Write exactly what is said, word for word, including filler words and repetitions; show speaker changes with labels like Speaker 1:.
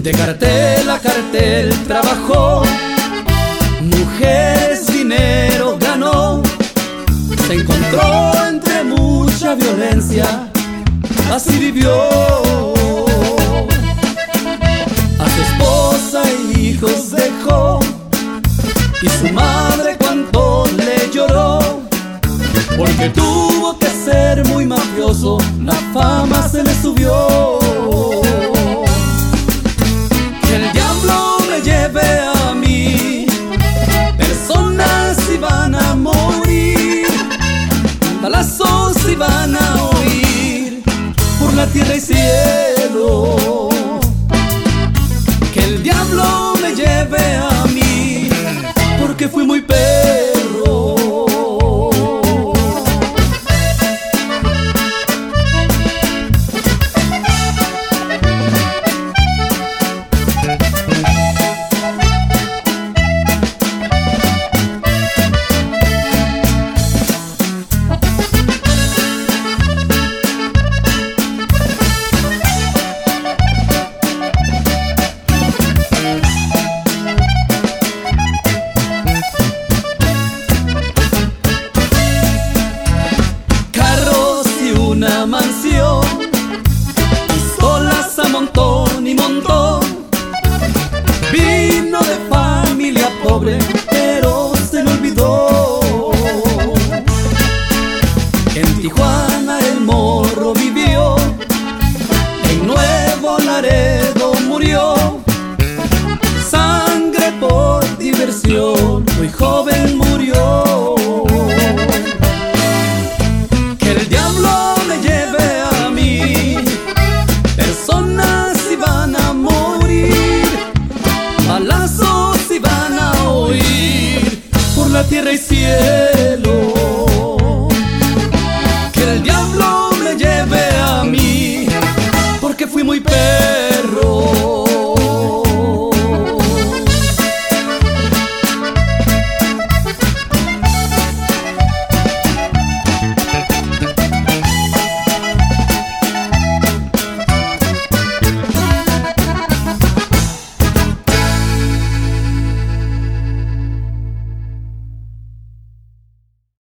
Speaker 1: De cartel a cartel trabajó, mujeres, dinero ganó. Se encontró entre mucha violencia, así vivió. A su esposa e hijos dejó, y su madre cuánto le lloró, porque tuvo que ser muy mafioso, la fama se le subió. Que el diablo me lleve a mí, personas iban a morir, balazos iban a oír por la tierra y cielo. Que el diablo me lleve a mí, porque fui muy perro. Una mansión, pistolas a montón y montón. Vino de familia pobre, pero se le olvidó. En Tijuana el morro vivió, en Nuevo Laredo murió. Sangre por diversión, muy joven murió. Que el diablo balazos iban a oír por la tierra y cielo.